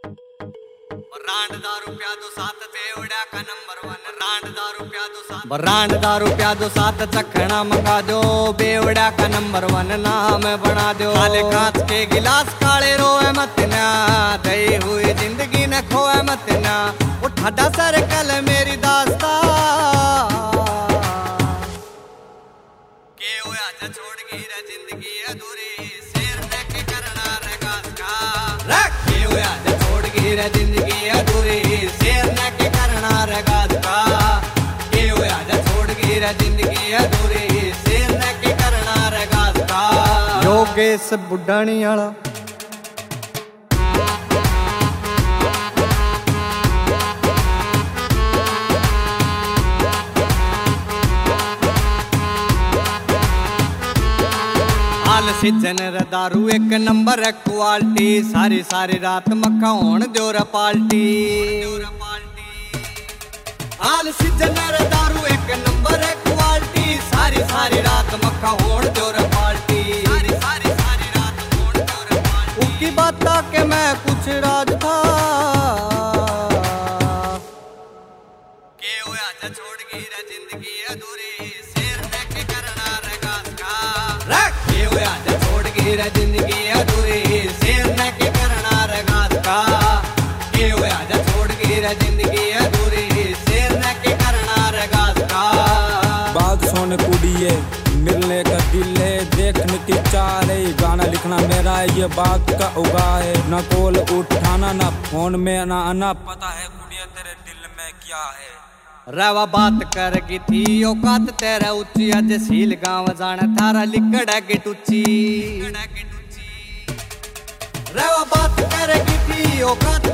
Brand दारू प्या दो सात तेवड़ा का नंबर 1। ब्रांड दारू प्या दो सात, ब्रांड दारू प्या दो सात, चखना मंगा दो बेवड़ा का नंबर 1 नाम बना दो। काले कांच के गिलास काले रोए मत ना, दई हुई जिंदगी न खोए मत ना। उठा सर्कल मेरी दास्ता के होया जा छोड़ गई रे जिंदगी अधूरी, शेर ने के करना रे गास का रख। के होया जा छोड़ गई रे जिंदगी अधूरी, शेर ने के करना रे गास का। के होया जा छोड़ गई रे जिंदगी अधूरी, शेर ने के करना रे गास का। योगेश बुढ़ानी वाला सीजन दारू एक नंबर है क्वालिटी, सारी सारी रात मक्का होन जोर पाल्टी। हाल सीजन दारू एक नंबर है क्वालिटी, सारी सारी रात मक्का होन जोर पाल्टी। सारी सारी सारी रात होन जोर पाल्टी। उनकी बात के मैं कुछ राज था के होया जा छोड़ गई रे जिंदगी अधूरी, शेर ने के करना रे गास का रख। के होया जा छोड़ गई रे जिंदगी अधूरी, शेर ने के करना रे गास का। के होया जा छोड़ गई रे जिंदगी अधूरी, शेर ने के करना रे गास का। बात सुन कुड़िए मिलने का दिल है, देखने की चाह है, गाना लिखना मेरा है, ये बात का उगा है। न कॉल उठाना न फोन में ना आना, पता है कुड़िए तेरे दिल में क्या है। रवा बात करगी थी औकात तेरा ऊंची, अज सील गांव जाना थारा लिकड़ा की टूची। रवा बात करगी थी औकात